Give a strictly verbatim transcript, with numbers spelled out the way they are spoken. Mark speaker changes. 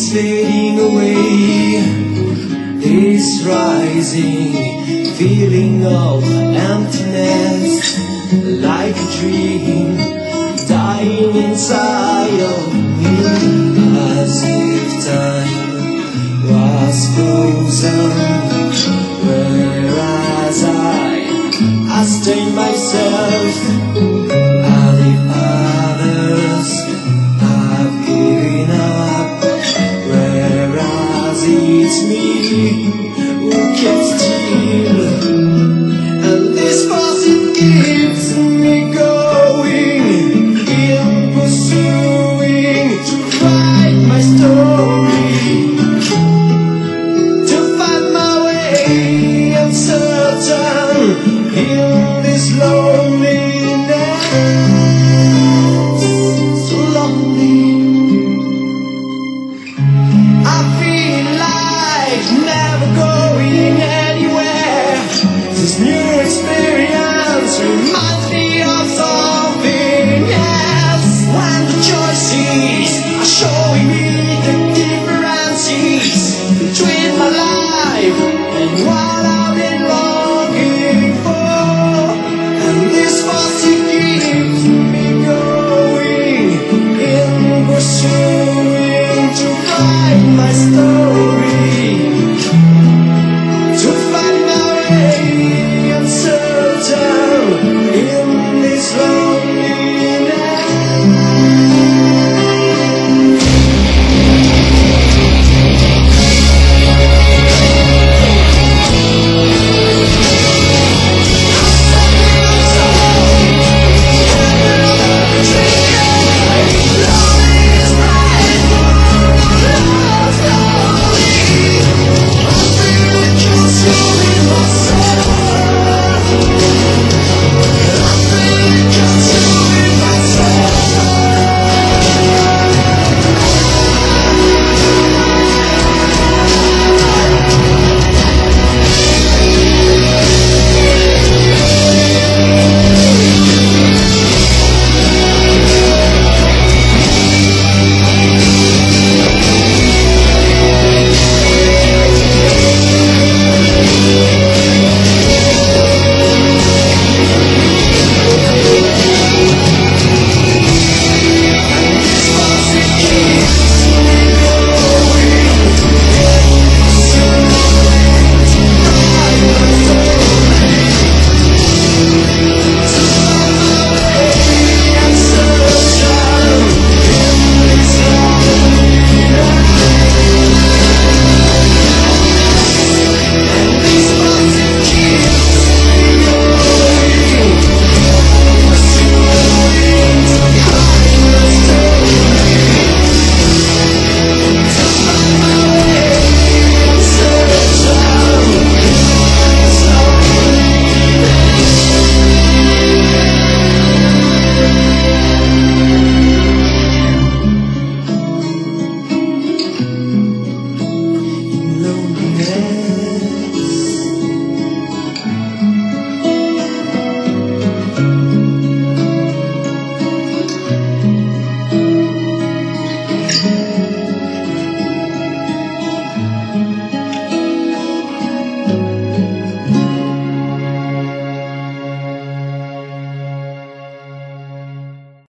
Speaker 1: is fading away, is rising, feeling of emptiness, like a dream, dying inside of me, as if time was frozen, whereas I, I stay myself, and if others have given up, whereas it's me who keeps still, and this faucet keeps me going, in pursuing to write my story, to find my way uncertain in this loneliness, so lonely. I feel like never going anywhere. This new experience reminds me of something else, when the choices are showing me the differences between my life and what I've been longing for, and this was it keeps me going, in pursuing to write my story.